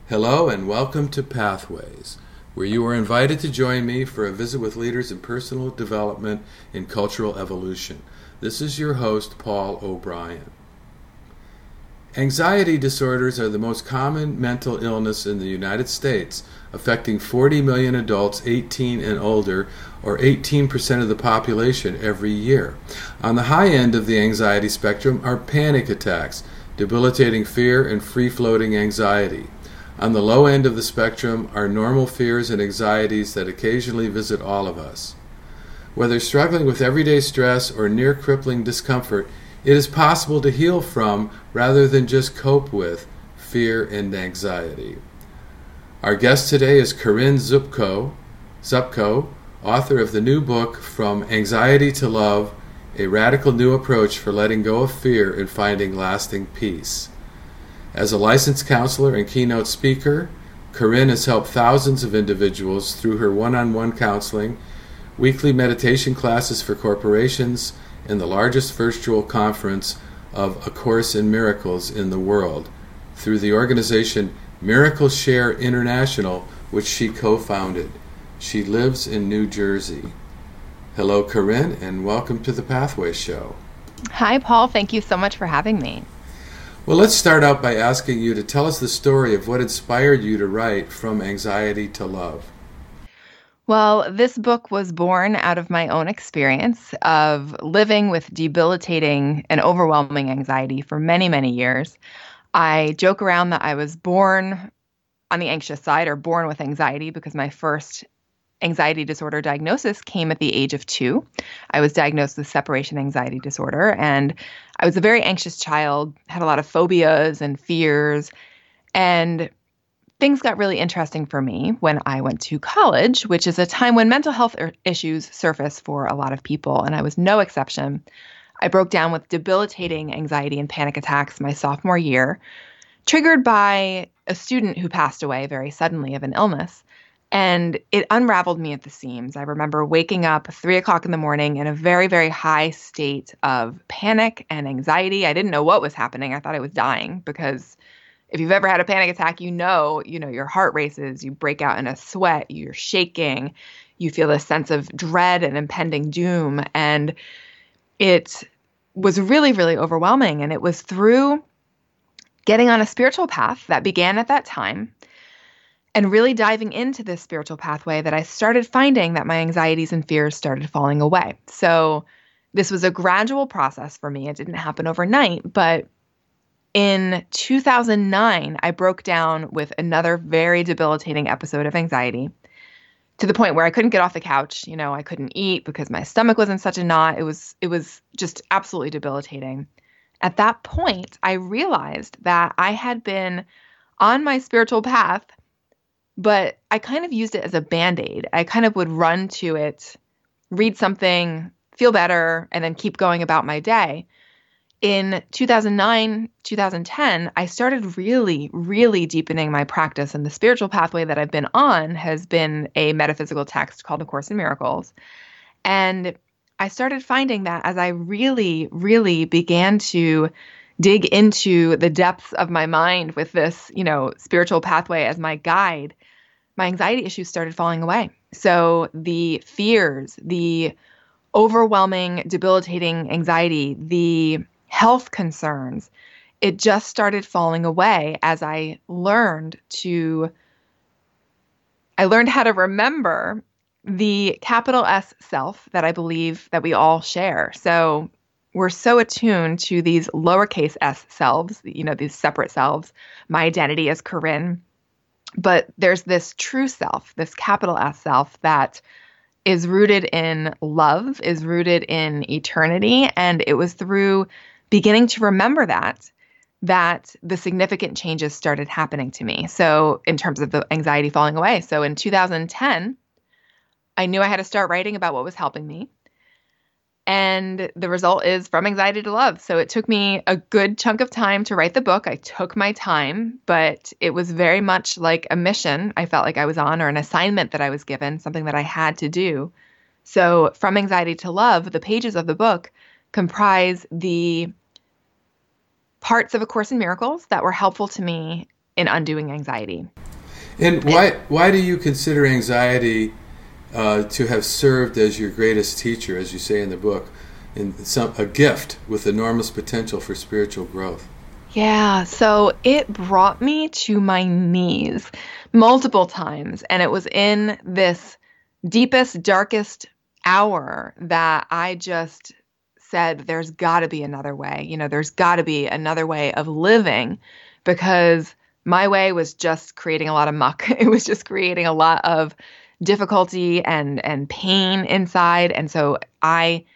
Hello and welcome to Pathways, where you are invited to join me for a visit with leaders in personal development and cultural evolution. This is your host, Paul O'Brien. Anxiety disorders are the most common mental illness in the United States, affecting 40 million adults 18 and older, or 18% of the population every year. On the high end of the anxiety spectrum are panic attacks, debilitating fear, and free-floating anxiety. On the low end of the spectrum are normal fears and anxieties that occasionally visit all of us. Whether struggling with everyday stress or near crippling discomfort, it is possible to heal from, rather than just cope with, fear and anxiety. Our guest today is Corinne Zupko, author of the new book, From Anxiety to Love, a radical new approach for letting go of fear and finding lasting peace. As a licensed counselor and keynote speaker, Corinne has helped thousands of individuals through her one-on-one counseling, weekly meditation classes for corporations, and the largest virtual conference of A Course in Miracles in the world, through the organization Miracle Share International, which she co-founded. She lives in New Jersey. Hello, Corinne, and welcome to the Pathways Show. Hi, Paul. Thank you so much for having me. Well, let's start out by asking you to tell us the story of what inspired you to write From Anxiety to Love. Well, this book was born out of my own experience of living with debilitating and overwhelming anxiety for many, many years. I joke around that I was born on the anxious side, or born with anxiety, because my first anxiety disorder diagnosis came at the age of 2. I was diagnosed with separation anxiety disorder, and I was a very anxious child, had a lot of phobias and fears, and things got really interesting for me when I went to college, which is a time when mental health issues surface for a lot of people, and I was no exception. I broke down with debilitating anxiety and panic attacks my sophomore year, triggered by a student who passed away very suddenly of an illness. And it unraveled me at the seams. I remember waking up 3 o'clock in the morning in a very, very high state of panic and anxiety. I didn't know what was happening. I thought I was dying, because if you've ever had a panic attack, you know, your heart races, you break out in a sweat, you're shaking, you feel a sense of dread and impending doom. And it was really, really overwhelming. And it was through getting on a spiritual path that began at that time, and really diving into this spiritual pathway, that I started finding that my anxieties and fears started falling away. So this was a gradual process for me. It didn't happen overnight, but in 2009, I broke down with another very debilitating episode of anxiety, to the point where I couldn't get off the couch. I couldn't eat because my stomach was in such a knot. It was just absolutely debilitating. At that point, I realized that I had been on my spiritual path, but I kind of used it as a Band-Aid. I kind of would run to it, read something, feel better, and then keep going about my day. In 2009, 2010, I started really, really deepening my practice. And the spiritual pathway that I've been on has been a metaphysical text called A Course in Miracles. And I started finding that as I really, really began to dig into the depths of my mind with this, spiritual pathway as my guide, my anxiety issues started falling away. So the fears, the overwhelming, debilitating anxiety, the health concerns, it just started falling away as I learned how to remember the capital S self that I believe that we all share. So we're so attuned to these lowercase s selves, these separate selves, my identity as Corinne. But there's this true self, this capital S self, that is rooted in love, is rooted in eternity. And it was through beginning to remember that the significant changes started happening to me. So in terms of the anxiety falling away. So in 2010, I knew I had to start writing about what was helping me. And the result is From Anxiety to Love. So it took me a good chunk of time to write the book. I took my time, but it was very much like a mission I felt like I was on, or an assignment that I was given, something that I had to do. So From Anxiety to Love, the pages of the book comprise the parts of A Course in Miracles that were helpful to me in undoing anxiety. And why do you consider anxiety to have served as your greatest teacher, as you say in the book, and a gift with enormous potential for spiritual growth? Yeah, so it brought me to my knees multiple times, and it was in this deepest, darkest hour that I just said, there's got to be another way. There's got to be another way of living, because my way was just creating a lot of muck. It was just creating a lot of difficulty and pain inside. And so I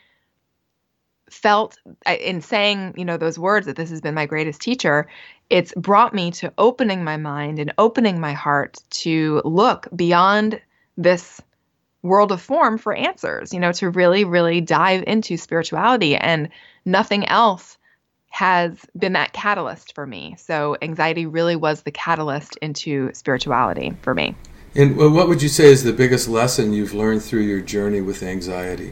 felt, in saying, those words, that this has been my greatest teacher, it's brought me to opening my mind and opening my heart to look beyond this world of form for answers, to really, really dive into spirituality. And nothing else has been that catalyst for me. So anxiety really was the catalyst into spirituality for me. And what would you say is the biggest lesson you've learned through your journey with anxiety?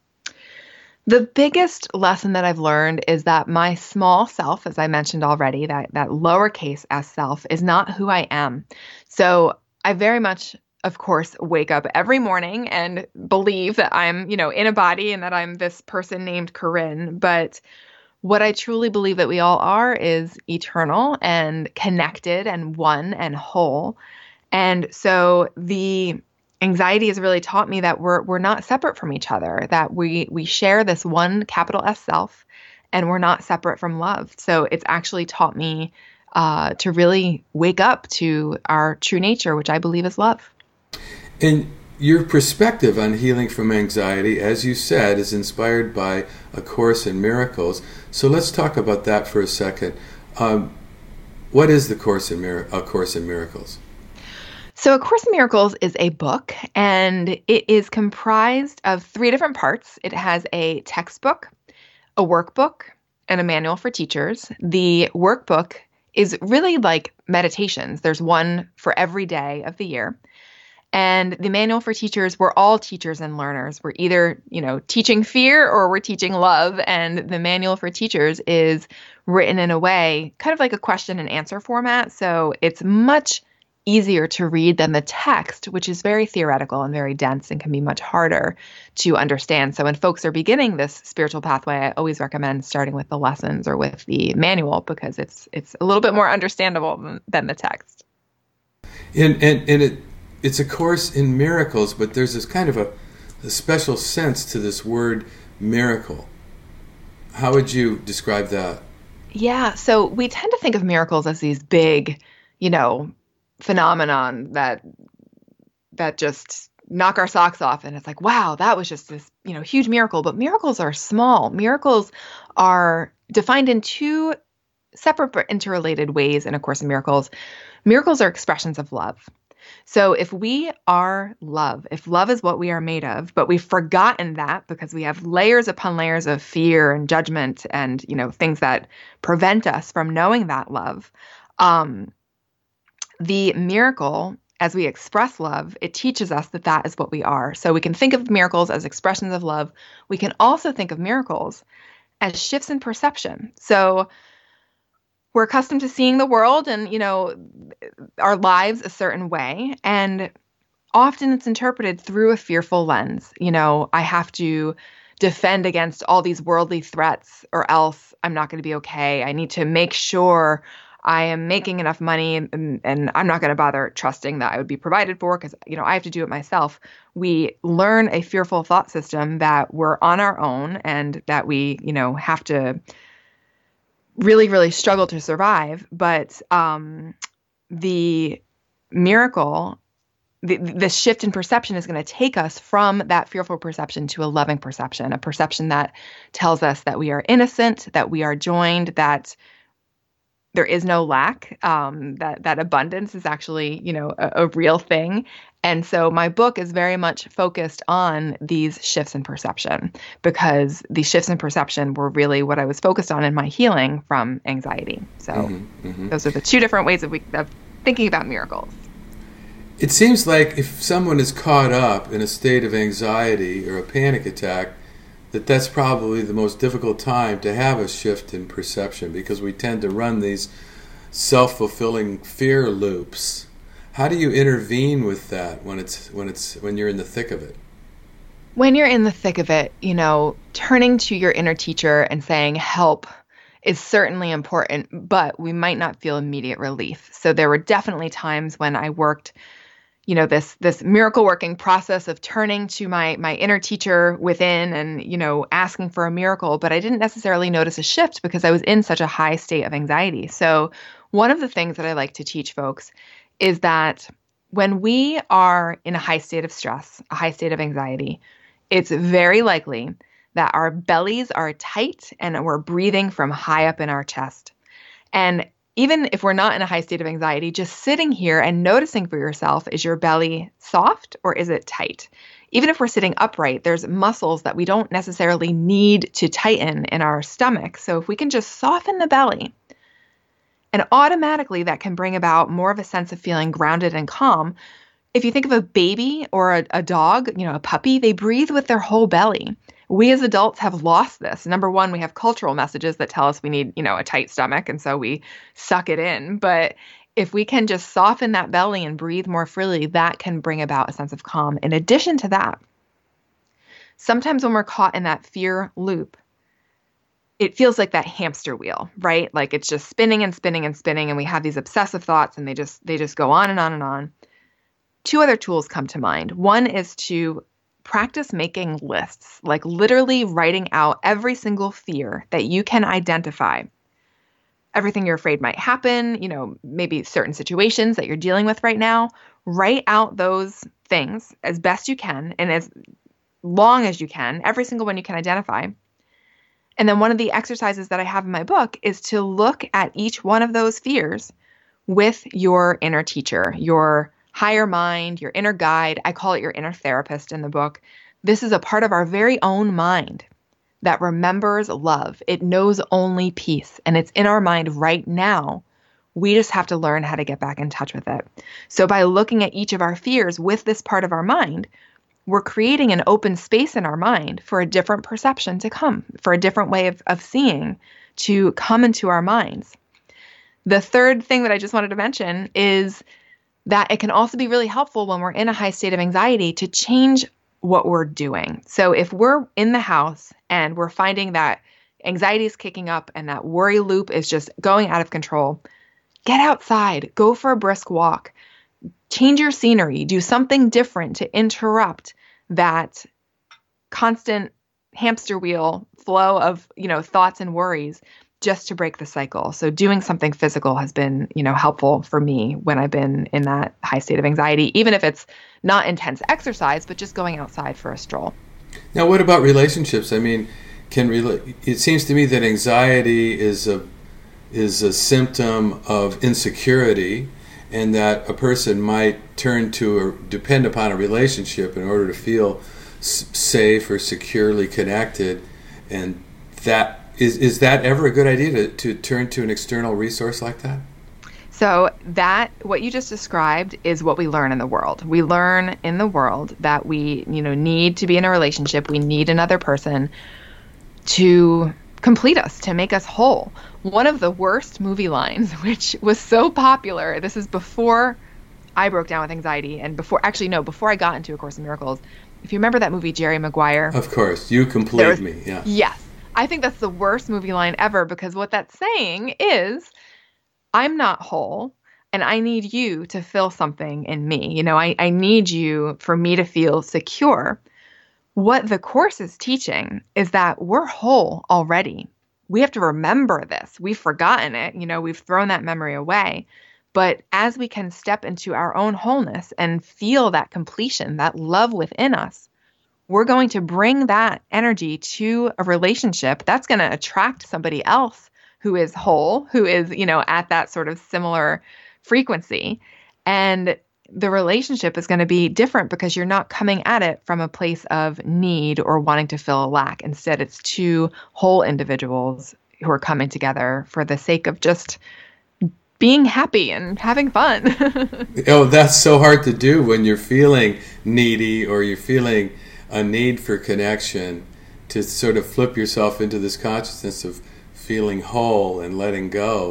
The biggest lesson that I've learned is that my small self, as I mentioned already, that lowercase s self, is not who I am. So I very much, of course, wake up every morning and believe that I'm, in a body and that I'm this person named Corinne. But what I truly believe that we all are is eternal and connected and one and whole. And so the anxiety has really taught me that we're not separate from each other, that we share this one capital S self, and we're not separate from love. So it's actually taught me to really wake up to our true nature, which I believe is love. And your perspective on healing from anxiety, as you said, is inspired by A Course in Miracles. So let's talk about that for a second. What is A Course in Miracles? So A Course in Miracles is a book, and it is comprised of 3 different parts. It has a textbook, a workbook, and a manual for teachers. The workbook is really like meditations. There's one for every day of the year. And the manual for teachers, we're all teachers and learners. We're either, teaching fear or we're teaching love. And the manual for teachers is written in a way, kind of like a question and answer format. So it's much easier to read than the text, which is very theoretical and very dense and can be much harder to understand. So when folks are beginning this spiritual pathway, I always recommend starting with the lessons or with the manual, because it's a little bit more understandable than the text. It's a course in miracles, but there's this kind of a special sense to this word miracle. How would you describe that? Yeah, so we tend to think of miracles as these big, phenomenon that just knock our socks off, and it's like, wow, that was just this, huge miracle. But miracles are small. Miracles are defined in 2 separate but interrelated ways in A Course in Miracles. Miracles are expressions of love. So if we are love, if love is what we are made of, but we've forgotten that because we have layers upon layers of fear and judgment and, things that prevent us from knowing that love, the miracle, as we express love, it teaches us that that is what we are. So we can think of miracles as expressions of love. We can also think of miracles as shifts in perception. So we're accustomed to seeing the world and, our lives a certain way. And often it's interpreted through a fearful lens. I have to defend against all these worldly threats or else I'm not going to be okay. I need to make sure I am making enough money and I'm not going to bother trusting that I would be provided for because, I have to do it myself. We learn a fearful thought system that we're on our own and that we, have to really, really struggle to survive. But the miracle, the shift in perception is going to take us from that fearful perception to a loving perception, a perception that tells us that we are innocent, that we are joined, that there is no lack, that abundance is actually, a real thing. And so my book is very much focused on these shifts in perception, because these shifts in perception were really what I was focused on in my healing from anxiety. So those are the 2 different ways of thinking about miracles. It seems like if someone is caught up in a state of anxiety or a panic attack, that's probably the most difficult time to have a shift in perception, because we tend to run these self-fulfilling fear loops. How do you intervene with that when you're in the thick of it? When you're in the thick of it, turning to your inner teacher and saying help is certainly important, but we might not feel immediate relief. So there were definitely times when I worked, this miracle working process of turning to my inner teacher within and, asking for a miracle, but I didn't necessarily notice a shift because I was in such a high state of anxiety. So one of the things that I like to teach folks is that when we are in a high state of stress, a high state of anxiety, it's very likely that our bellies are tight and we're breathing from high up in our chest. And even if we're not in a high state of anxiety, just sitting here and noticing for yourself, is your belly soft or is it tight? Even if we're sitting upright, there's muscles that we don't necessarily need to tighten in our stomach. So if we can just soften the belly, and automatically that can bring about more of a sense of feeling grounded and calm. If you think of a baby or a dog, a puppy, they breathe with their whole belly. We as adults have lost this. Number one, we have cultural messages that tell us we need, a tight stomach, and so we suck it in. But if we can just soften that belly and breathe more freely, that can bring about a sense of calm. In addition to that, sometimes when we're caught in that fear loop, it feels like that hamster wheel, right? Like it's just spinning and spinning and spinning, and we have these obsessive thoughts, and they just go on and on and on. Two other tools come to mind. One is to practice making lists, like literally writing out every single fear that you can identify. Everything you're afraid might happen, maybe certain situations that you're dealing with right now. Write out those things as best you can and as long as you can, every single one you can identify. And then one of the exercises that I have in my book is to look at each one of those fears with your inner teacher, your higher mind, your inner guide. I call it your inner therapist in the book. This is a part of our very own mind that remembers love. It knows only peace, and it's in our mind right now. We just have to learn how to get back in touch with it. So by looking at each of our fears with this part of our mind, we're creating an open space in our mind for a different perception to come, for a different way of seeing to come into our minds. The third thing that I just wanted to mention is that it can also be really helpful when we're in a high state of anxiety to change what we're doing. So if we're in the house and we're finding that anxiety is kicking up and that worry loop is just going out of control, get outside, go for a brisk walk, change your scenery, do something different to interrupt that constant hamster wheel flow of, thoughts and worries, just to break the cycle. So doing something physical has been, helpful for me when I've been in that high state of anxiety, even if it's not intense exercise, but just going outside for a stroll. Now, what about relationships? I mean, it seems to me that anxiety is a symptom of insecurity, and that a person might turn to or depend upon a relationship in order to feel safe or securely connected. And that is that ever a good idea to turn to an external resource like that? So that what you just described is what we learn in the world. We learn in the world that we, need to be in a relationship. We need another person to complete us, to make us whole. One of the worst movie lines, which was so popular, this is before I broke down with anxiety and before I got into A Course in Miracles. If you remember that movie, Jerry Maguire. Of course, you complete me, yeah. Yes. I think that's the worst movie line ever, because what that's saying is, I'm not whole and I need you to fill something in me. I need you for me to feel secure. What the Course is teaching is that we're whole already. We have to remember this. We've forgotten it. We've thrown that memory away. But as we can step into our own wholeness and feel that completion, that love within us, we're going to bring that energy to a relationship that's going to attract somebody else who is whole, who is, at that sort of similar frequency. And the relationship is going to be different because you're not coming at it from a place of need or wanting to fill a lack. Instead, it's two whole individuals who are coming together for the sake of just being happy and having fun. Oh, that's so hard to do when you're feeling needy or you're feeling a need for connection, to sort of flip yourself into this consciousness of feeling whole and letting go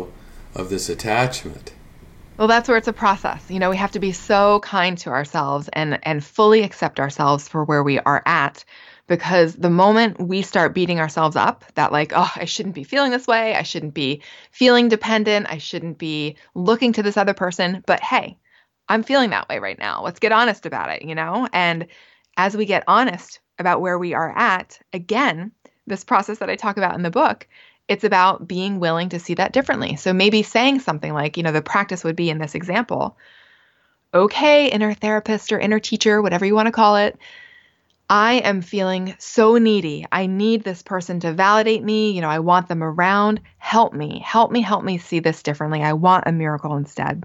of this attachment. Well, that's where it's a process. You know, we have to be so kind to ourselves and fully accept ourselves for where we are at, because the moment we start beating ourselves up that like, oh, I shouldn't be feeling this way, I shouldn't be feeling dependent, I shouldn't be looking to this other person, but hey, I'm feeling that way right now. Let's get honest about it, you know? And as we get honest about where we are at, again, this process that I talk about in the book, it's about being willing to see that differently. So maybe saying something like, you know, the practice would be in this example, okay, inner therapist or inner teacher, whatever you want to call it, I am feeling so needy. I need this person to validate me. You know, I want them around. Help me see this differently. I want a miracle instead.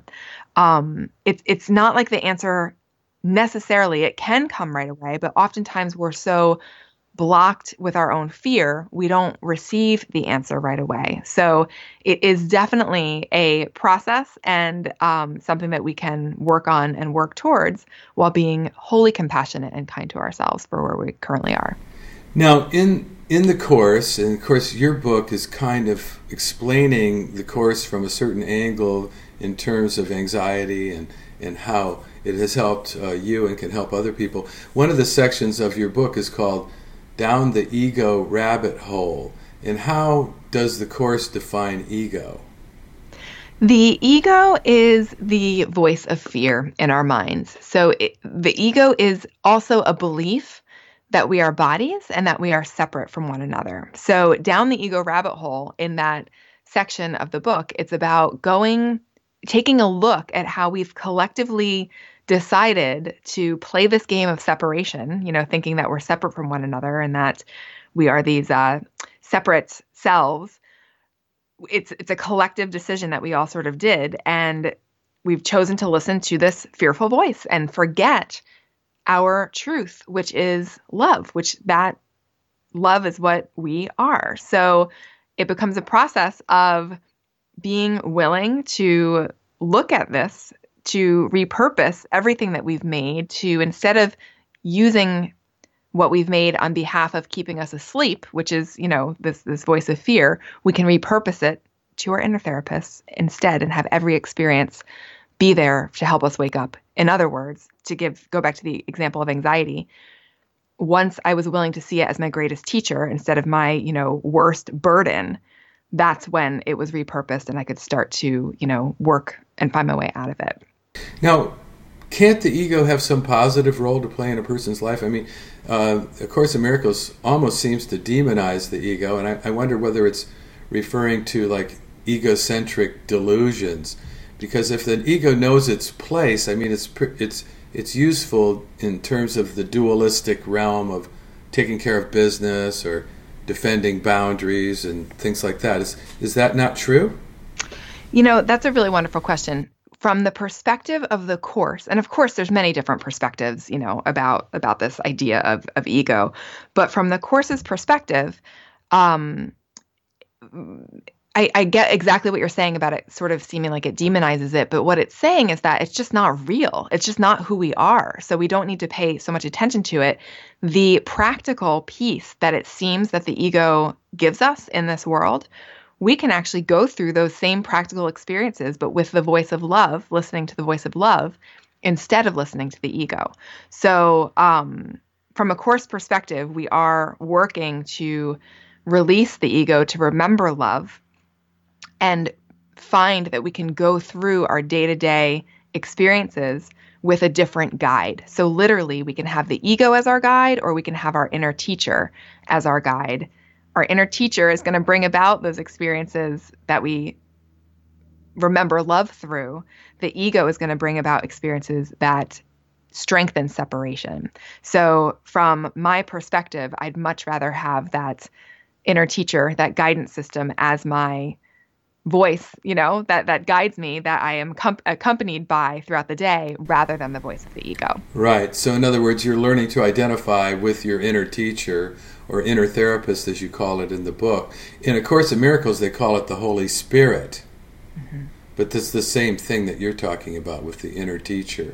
It's not like the answer necessarily, it can come right away, but oftentimes we're so blocked with our own fear, we don't receive the answer right away. So it is definitely a process and something that we can work on and work towards while being wholly compassionate and kind to ourselves for where we currently are. Now, in the Course, and of course your book is kind of explaining the Course from a certain angle in terms of anxiety and how it has helped you and can help other people. One of the sections of your book is called Down the Ego Rabbit Hole. And how does the Course define ego? The ego is the voice of fear in our minds. So the ego is also a belief that we are bodies and that we are separate from one another. So down the ego rabbit hole in that section of the book, it's about taking a look at how we've collectively decided to play this game of separation, you know, thinking that we're separate from one another and that we are these separate selves. It's a collective decision that we all sort of did, and we've chosen to listen to this fearful voice and forget our truth, which is love, which that love is what we are. So it becomes a process of being willing to look at this, to repurpose everything that we've made, to instead of using what we've made on behalf of keeping us asleep, which is, you know, this voice of fear, we can repurpose it to our inner therapists instead and have every experience be there to help us wake up. In other words, go back to the example of anxiety, once I was willing to see it as my greatest teacher instead of my, you know, worst burden, that's when it was repurposed and I could start to, you know, work and find my way out of it. Now, can't the ego have some positive role to play in a person's life? I mean, A Course in Miracles almost seems to demonize the ego, and I wonder whether it's referring to like egocentric delusions. Because if the ego knows its place, I mean, it's useful in terms of the dualistic realm of taking care of business or defending boundaries and things like that. Is that not true? You know, that's a really wonderful question. From the perspective of the Course, and of course there's many different perspectives, you know, about this idea of ego, but from the Course's perspective, I get exactly what you're saying about it sort of seeming like it demonizes it, but what it's saying is that it's just not real. It's just not who we are. So we don't need to pay so much attention to it. The practical piece that it seems that the ego gives us in this world, we can actually go through those same practical experiences, but with the voice of love, listening to the voice of love instead of listening to the ego. So from a Course perspective, we are working to release the ego to remember love and find that we can go through our day-to-day experiences with a different guide. So literally, we can have the ego as our guide, or we can have our inner teacher as our guide. Our inner teacher is going to bring about those experiences that we remember love through. The ego is going to bring about experiences that strengthen separation. So from my perspective, I'd much rather have that inner teacher, that guidance system as my voice, you know, that guides me, that I am accompanied by throughout the day, rather than the voice of the ego. Right. So in other words, you're learning to identify with your inner teacher, or inner therapist, as you call it in the book. In A Course in Miracles, they call it the Holy Spirit. Mm-hmm. But this is the same thing that you're talking about with the inner teacher.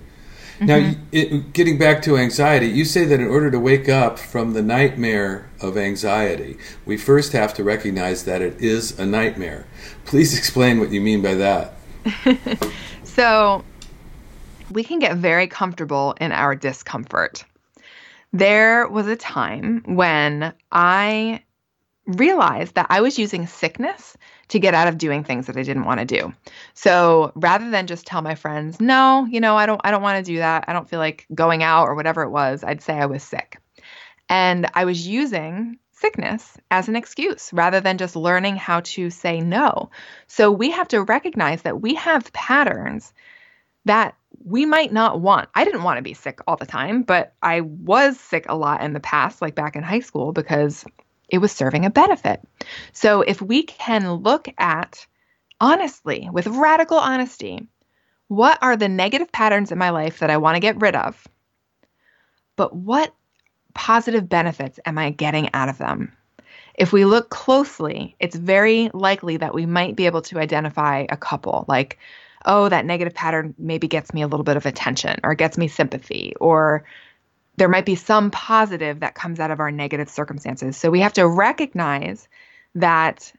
Now, getting back to anxiety, you say that in order to wake up from the nightmare of anxiety, we first have to recognize that it is a nightmare. Please explain what you mean by that. So, we can get very comfortable in our discomfort. There was a time when I realized that I was using sickness to get out of doing things that I didn't want to do. So rather than just tell my friends, no, I don't want to do that. I don't feel like going out or whatever it was, I'd say I was sick. And I was using sickness as an excuse rather than just learning how to say no. So we have to recognize that we have patterns that we might not want. I didn't want to be sick all the time, but I was sick a lot in the past, like back in high school, because it was serving a benefit. So if we can look at, honestly, with radical honesty, what are the negative patterns in my life that I want to get rid of? But what positive benefits am I getting out of them? If we look closely, it's very likely that we might be able to identify a couple, like, oh, that negative pattern maybe gets me a little bit of attention or gets me sympathy, or there might be some positive that comes out of our negative circumstances. So we have to recognize that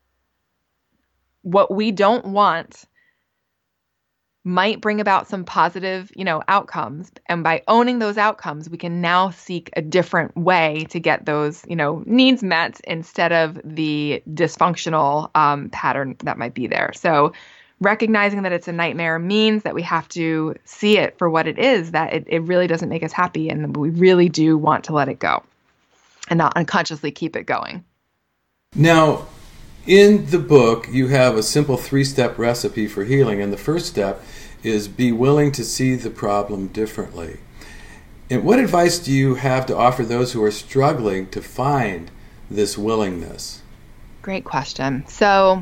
what we don't want might bring about some positive, outcomes. And by owning those outcomes, we can now seek a different way to get those, needs met instead of the dysfunctional pattern that might be there. So recognizing that it's a nightmare means that we have to see it for what it is, that it really doesn't make us happy, and we really do want to let it go and not unconsciously keep it going. Now, in the book, you have a simple 3-step recipe for healing, and the first step is be willing to see the problem differently. And what advice do you have to offer those who are struggling to find this willingness? Great question. So,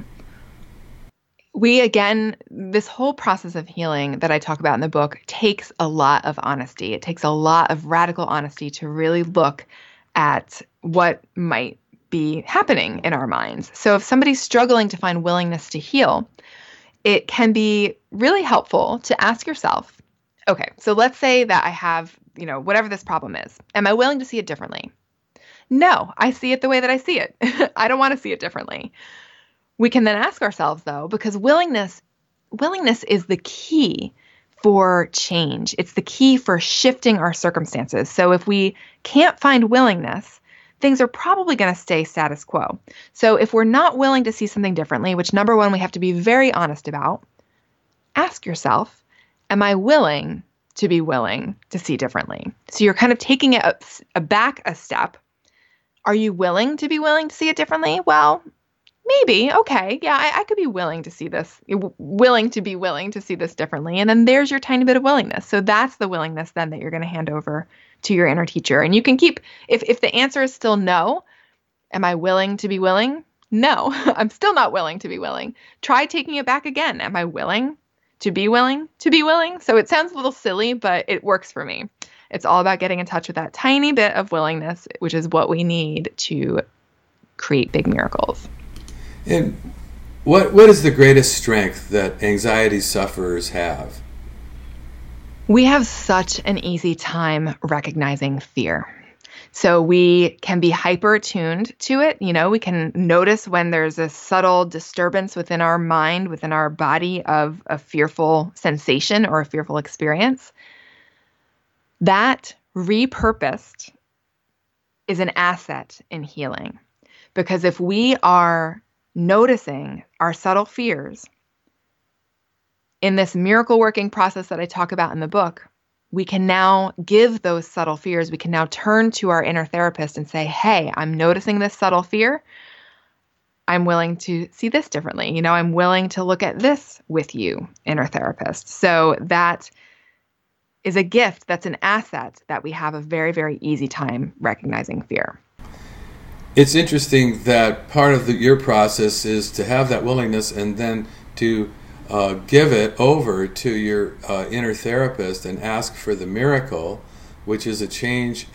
this whole process of healing that I talk about in the book takes a lot of honesty. It takes a lot of radical honesty to really look at what might be happening in our minds. So if somebody's struggling to find willingness to heal, it can be really helpful to ask yourself, okay, so let's say that I have, whatever this problem is. Am I willing to see it differently? No, I see it the way that I see it. I don't want to see it differently. We can then ask ourselves, though, because willingness is the key for change. It's the key for shifting our circumstances. So if we can't find willingness, things are probably going to stay status quo. So if we're not willing to see something differently, which number one, we have to be very honest about, ask yourself, am I willing to be willing to see differently? So you're kind of taking it back a step. Are you willing to be willing to see it differently? Well, maybe. Okay. Yeah, I could be willing to see this, willing to see this differently. And then there's your tiny bit of willingness. So that's the willingness then that you're going to hand over to your inner teacher. And you can keep, if the answer is still no, am I willing to be willing? No, I'm still not willing to be willing. Try taking it back again. Am I willing to be willing to be willing? So it sounds a little silly, but it works for me. It's all about getting in touch with that tiny bit of willingness, which is what we need to create big miracles. And what is the greatest strength that anxiety sufferers have? We have such an easy time recognizing fear. So we can be hyper attuned to it. We can notice when there's a subtle disturbance within our mind, within our body of a fearful sensation or a fearful experience. That repurposed is an asset in healing. Because if we are noticing our subtle fears in this miracle working process that I talk about in the book, we can now give those subtle fears. We can now turn to our inner therapist and say, hey, I'm noticing this subtle fear. I'm willing to see this differently. I'm willing to look at this with you, inner therapist. So that is a gift. That's an asset that we have a very, very easy time recognizing fear. It's interesting that part of your process is to have that willingness and then to give it over to your inner therapist and ask for the miracle, which is a change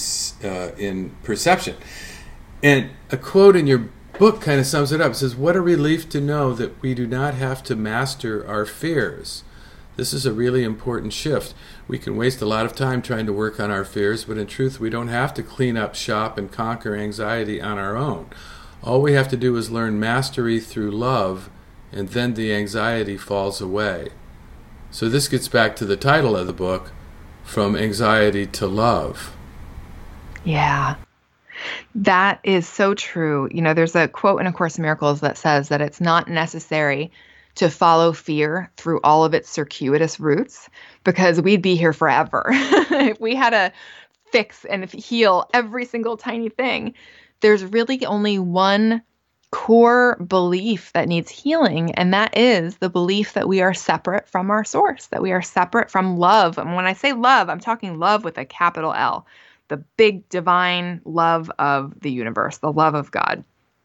in perception. And a quote in your book kind of sums it up. It says, "What a relief to know that we do not have to master our fears, This is a really important shift. We can waste a lot of time trying to work on our fears, but in truth, we don't have to clean up shop and conquer anxiety on our own. All we have to do is learn mastery through love, and then the anxiety falls away. So this gets back to the title of the book, From Anxiety to Love. Yeah, that is so true. You know, there's a quote in A Course in Miracles that says that it's not necessary to follow fear through all of its circuitous routes, because we'd be here forever. If we had to fix and heal every single tiny thing, there's really only one core belief that needs healing, and that is the belief that we are separate from our source, that we are separate from love. And when I say love, I'm talking love with a capital L, the big divine love of the universe, the love of God.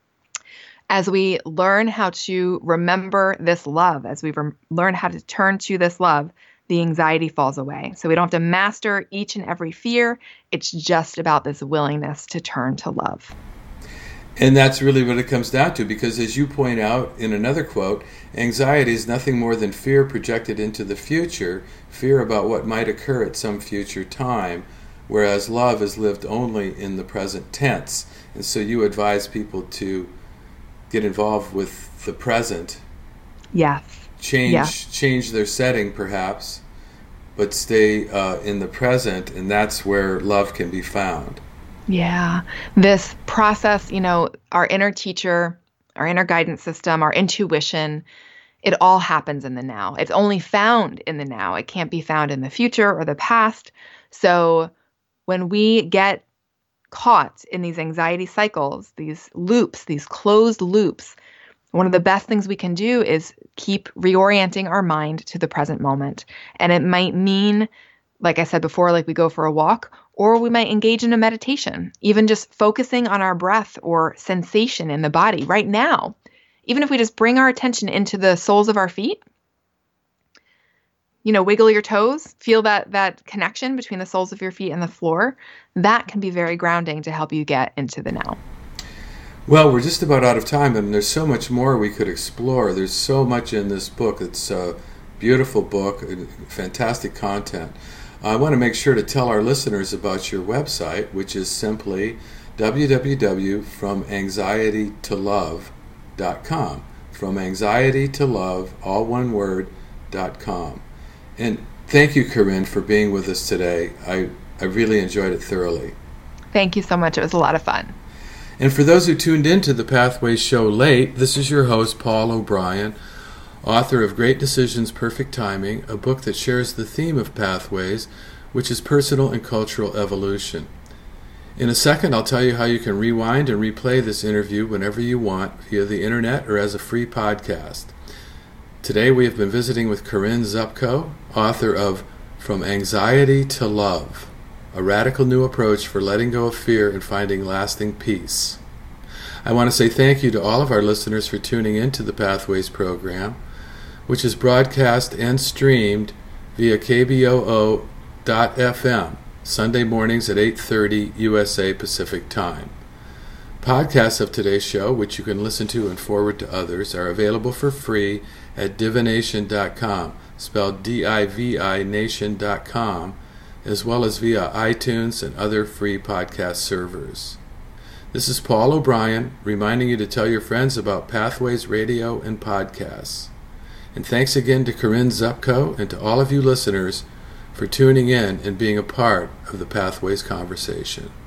As we learn how to remember this love, as we learn how to turn to this love, the anxiety falls away. So we don't have to master each and every fear. It's just about this willingness to turn to love. And that's really what it comes down to, because as you point out in another quote, anxiety is nothing more than fear projected into the future, fear about what might occur at some future time, whereas love is lived only in the present tense. And so you advise people to get involved with the present. Yes. Change their setting perhaps, but stay in the present, and that's where love can be found. Yeah. This process, you know, our inner teacher, our inner guidance system, our intuition, it all happens in the now. It's only found in the now. It can't be found in the future or the past. So when we get caught in these anxiety cycles, these loops, these closed loops, one of the best things we can do is keep reorienting our mind to the present moment. And it might mean, like I said before, like we go for a walk, or we might engage in a meditation, even just focusing on our breath or sensation in the body right now. Even if we just bring our attention into the soles of our feet, you know, wiggle your toes, feel that connection between the soles of your feet and the floor, that can be very grounding to help you get into the now. Well, we're just about out of time, and there's so much more we could explore. There's so much in this book. It's a beautiful book, fantastic content. I want to make sure to tell our listeners about your website, which is simply www.FromAnxietyToLove.com. From Anxiety to Love, all one word, .com. And thank you, Corinne, for being with us today. I really enjoyed it thoroughly. Thank you so much. It was a lot of fun. And for those who tuned in to the Pathways Show late, this is your host, Paul O'Brien, author of Great Decisions, Perfect Timing, a book that shares the theme of Pathways, which is personal and cultural evolution. In a second, I'll tell you how you can rewind and replay this interview whenever you want via the internet or as a free podcast. Today we have been visiting with Corinne Zupko, author of From Anxiety to Love, a radical new approach for letting go of fear and finding lasting peace. I want to say thank you to all of our listeners for tuning in to the Pathways program, which is broadcast and streamed via KBOO.FM, Sunday mornings at 8:30 USA Pacific Time. Podcasts of today's show, which you can listen to and forward to others, are available for free at divination.com, spelled D-I-V-I nation.com, as well as via iTunes and other free podcast servers. This is Paul O'Brien, reminding you to tell your friends about Pathways Radio and podcasts. And thanks again to Corinne Zupko and to all of you listeners for tuning in and being a part of the Pathways conversation.